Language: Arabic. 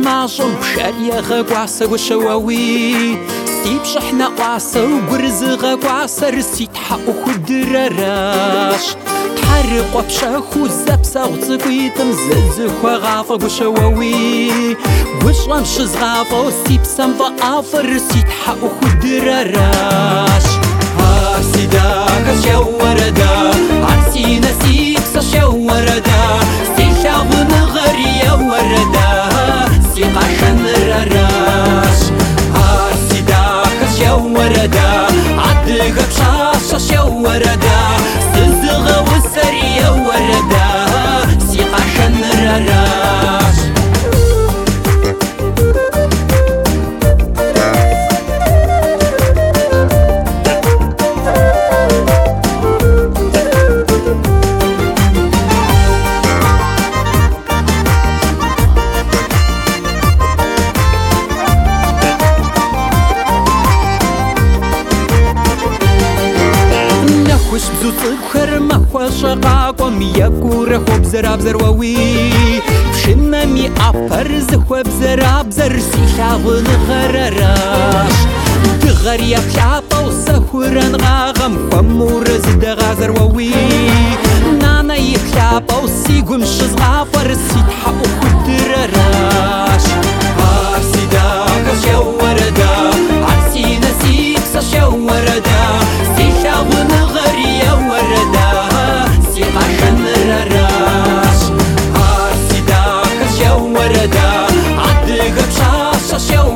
معشم شارية غاقواسة وشواوي سيب شحنة قواسة وقرز غاقواسة رسيت حقو خدراراش تحرق وبشاخو الزبسة وتقويتم زلزخ وغافة وشواوي وشغم شز غافة وسيب سمفة آفة رسيت حقو خدراراش هاسي داكس يا وردا عرسي نسيك سش وردا سيشاغ نغري يا وردا سيقاشن راراش هاسي داكس يا وردا عدق بشاشش يا وردا سلزغ وسري يا وردا سيقاشن راراش وش بزوط بخر مخوى شقاقم يكور خوب زراب زرواوي بشنا مي أبر زخوة بزراب زر سيشاغل غراراش دغر يبشابا وسهوران غاغم خمور زدغا زرواوي نانا يبشابا وسيقوم شزغافر سيتحقو خدراراش هاسي داكس يا وردا عرسي نسيك سش يا وردا سيشاغل نغري يا وردا سيقاشن راراش هاسي داكس يا وردا عدق بشاشش يا